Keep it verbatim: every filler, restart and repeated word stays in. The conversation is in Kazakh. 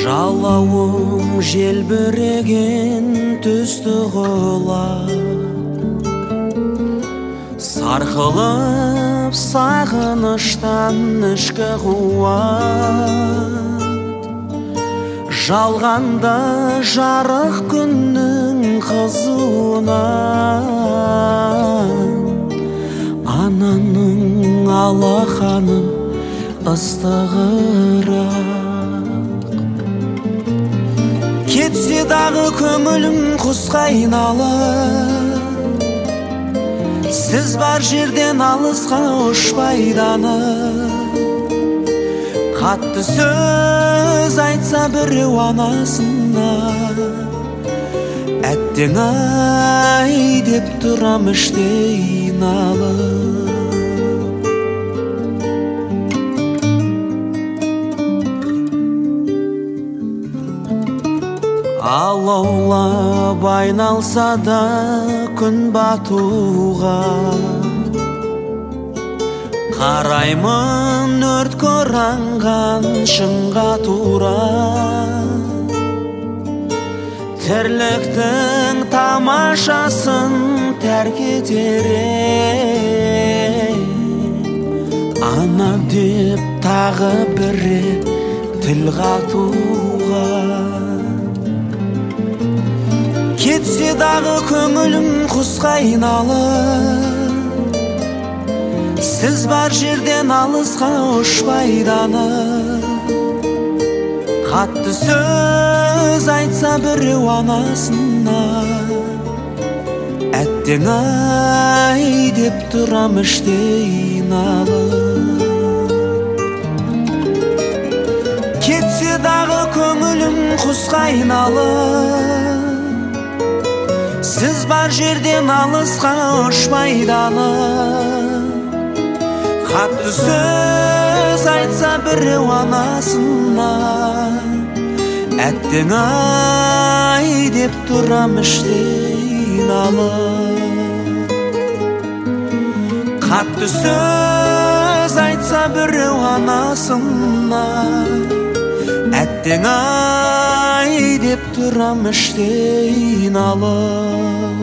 Жалауым желбіреген түсті құлап, сарқылып сағыныштан ішкі қуат. Жалғанда жарық күннің қызуынан, ананың алақаны ыстығырақ. Кетсе дағы көңілім құсқа айналып, сіз бар жерден алысқа ұшпайды анық. Қатты сөз айтса біреу анасына, әттең ай деп тұрам іштей налып. Алаулап айналса да күн батуға, қараймын өрт оранған шыңға тура. Тірліктің тамашасын тәрк етер ем, ана деп тағы бір рет тіл қатуға. Кетсе дағы көңілім құсқа айналып, сіз бар жерден алысқа ұшпайды анық. Қатты сөз айтса біреу анасына, әттең ай деп тұрам іштей налып. Кетсе дағы көңілім құсқа айналып, сіз бар жерден алысқа ұшпайды анық. Қатты сөз айтса біреу анасына, әттең ай деп тұрам іштей налып. Қатты сөз айтса біреу анасына, әттең ай деп тұрам іштей налып.